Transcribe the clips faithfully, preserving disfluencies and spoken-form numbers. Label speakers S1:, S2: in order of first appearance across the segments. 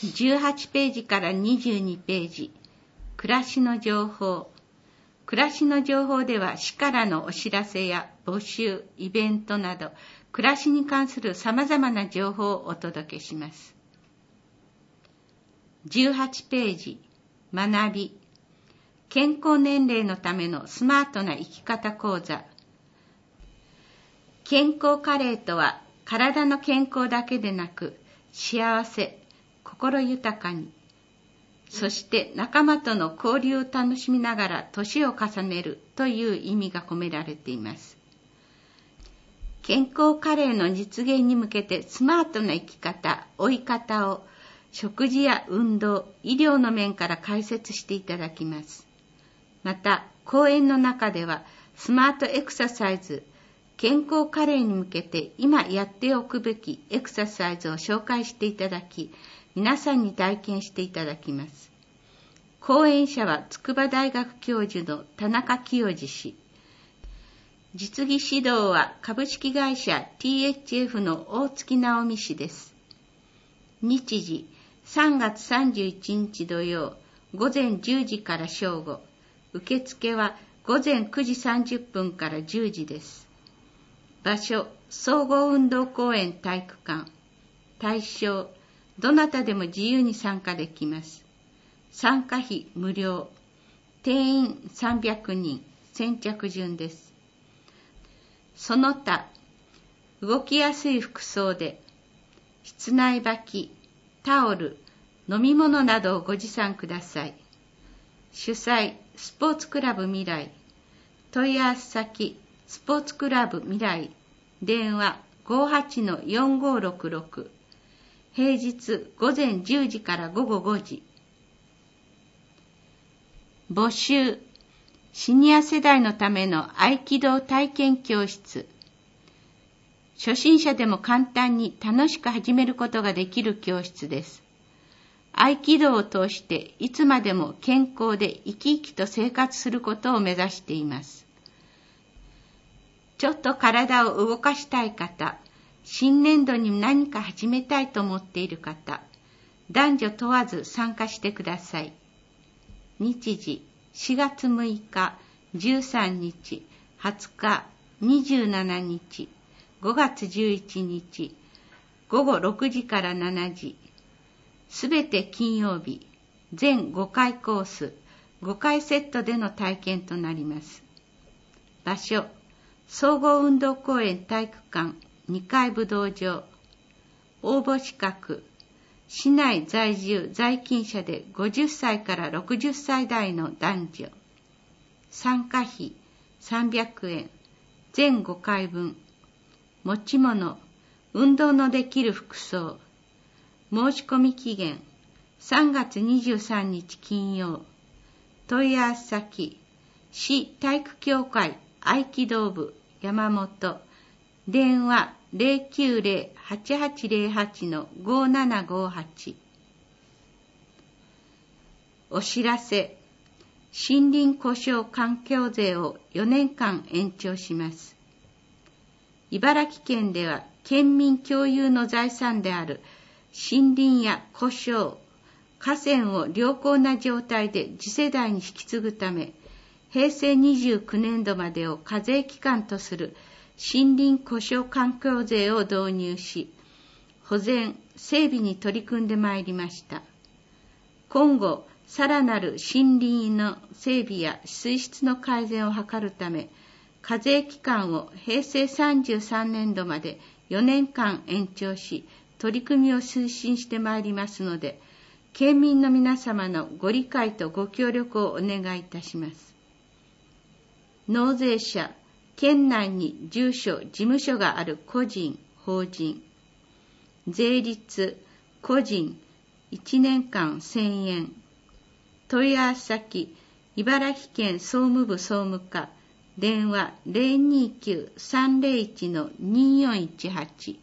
S1: じゅうはちページからにじゅうにページ、暮らしの情報。暮らしの情報では市からのお知らせや募集、イベントなど、暮らしに関する様々な情報をお届けします。じゅうはちページ、学び。健康年齢のためのスマートな生き方講座。健康カレーとは、体の健康だけでなく、幸せ、心豊かに、そして仲間との交流を楽しみながら年を重ねるという意味が込められています。健康カレーの実現に向けてスマートな生き方、追い方を食事や運動、医療の面から解説していただきます。また、講演の中ではスマートエクササイズ、健康カレーに向けて今やっておくべきエクササイズを紹介していただき、皆さんに体験していただきます。講演者は筑波大学教授の田中清二氏。実技指導は株式会社 ティーエイチエフ の大月直美氏です。日時さんがつさんじゅういちにち土曜午前じゅうじから正午。受付は午前くじさんじゅっぷんからじゅうじです。場所、総合運動公園体育館。対象、どなたでも自由に参加できます。参加費無料。定員さんびゃくにん。先着順です。その他、動きやすい服装で、室内履き、タオル、飲み物などをご持参ください。主催、スポーツクラブ未来。問い合わせ先、スポーツクラブ未来。電話 ごーはちのよんごーろくろく。平日午前じゅうじから午後ごじ。募集。シニア世代のための合気道体験教室。初心者でも簡単に楽しく始めることができる教室です。合気道を通していつまでも健康で生き生きと生活することを目指しています。ちょっと体を動かしたい方、新年度に何か始めたいと思っている方、男女問わず参加してください。日時、しがつむいか、じゅうさんにち、はつか、にじゅうしちにち、ごがつじゅういちにち、ごごろくじからしちじ、すべて金曜日、全ごかいコース、ごかいセットでの体験となります。場所、総合運動公園体育館にかい武道場。応募資格、市内在住在勤者でごじゅっさいからろくじゅっさい代の男女。参加費さんびゃくえん、全ごかいぶん。持ち物、運動のできる服装。申し込み期限さんがつにじゅうさんにち金曜。問い合わせ先、市体育協会合気道部山本。電話 ゼロきゅうゼロ はちはちゼロはち のごーななごーはち。お知らせ、森林故障環境税をよねんかん延長します。茨城県では県民共有の財産である森林や故障、河川を良好な状態で次世代に引き継ぐため、へいせいにじゅうきゅうねんどまでを課税期間とする森林故障環境税を導入し、保全・整備に取り組んでまいりました。今後、さらなる森林の整備や水質の改善を図るため、課税期間をへいせいさんじゅうさんねんどまでよねんかん延長し、取り組みを推進してまいりますので、県民の皆様のご理解とご協力をお願いいたします。納税者、県内に住所・事務所がある個人・法人。税率、個人、いちねんかんせんえん。問い合わせ先、茨城県総務部総務課。電話 ゼロにきゅう さんゼロいち のにーよんいちはち。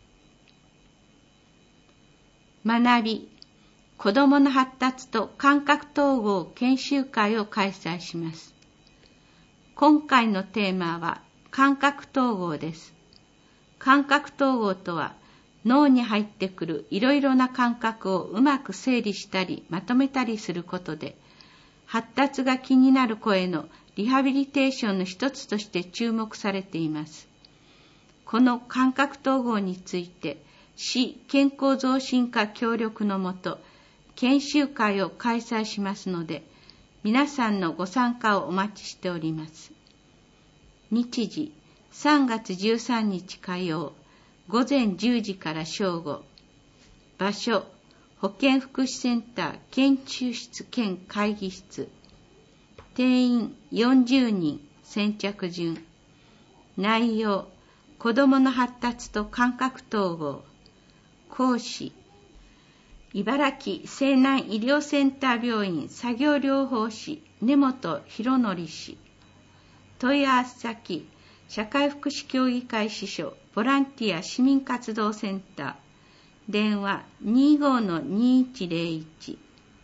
S1: 学び、子どもの発達と感覚統合研修会を開催します。今回のテーマは感覚統合です。感覚統合とは、 脳に入ってくるいろいろな感覚をうまく整理したりまとめたりすることで、発達が気になる子へのリハビリテーションの一つとして注目されています。この感覚統合について、市健康増進課協力のもと、研修会を開催しますので、皆さんのご参加をお待ちしております。日時、さんがつじゅうさんにち火曜、ごぜんじゅうじから正午。場所、保健福祉センター研修室兼会議室。定員よんじゅうにん、先着順。内容、子どもの発達と感覚統合。講師、茨城西南医療センター病院作業療法士根本博則氏。問い合わせ先、社会福祉協議会支所ボランティア市民活動センター。電話 にじゅうごのにいちぜろいち。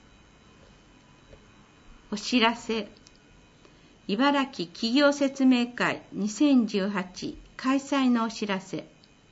S1: お知らせ。茨城企業説明会にせんじゅうはち開催のお知らせ。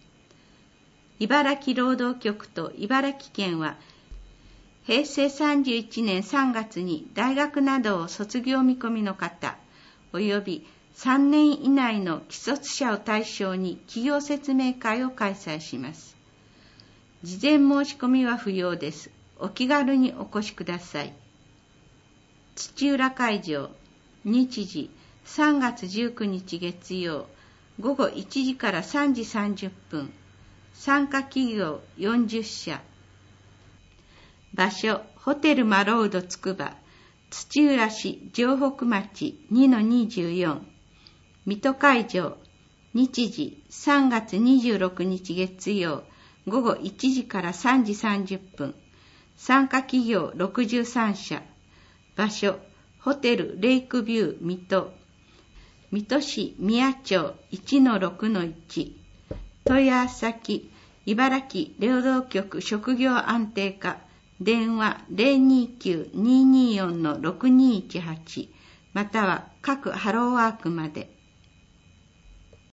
S1: 茨城労働局と茨城県は、へいせいさんじゅういちねんさんがつに大学などを卒業見込みの方、およびさんねん以内の既卒者を対象に企業説明会を開催します。事前申し込みは不要です。お気軽にお越しください。土浦会場、日時さんがつじゅうくにち月曜、ごごいちじからさんじさんじゅっぷん。参加企業よんじゅっしゃ。場所、ホテルマロードつくば、土浦市城北町 にのにじゅうよん。水戸会場、日時さんがつにじゅうろくにち月曜、ごごいちじからさんじさんじゅっぷん。参加企業ろくじゅうさんしゃ。場所、ホテルレイクビュー水戸。水戸市宮町 いちのろくのいち。問い合わせ先、茨城労働局職業安定課。電話 ゼロにきゅう にーにーよん ろくにーいちはち。または各ハローワークまで。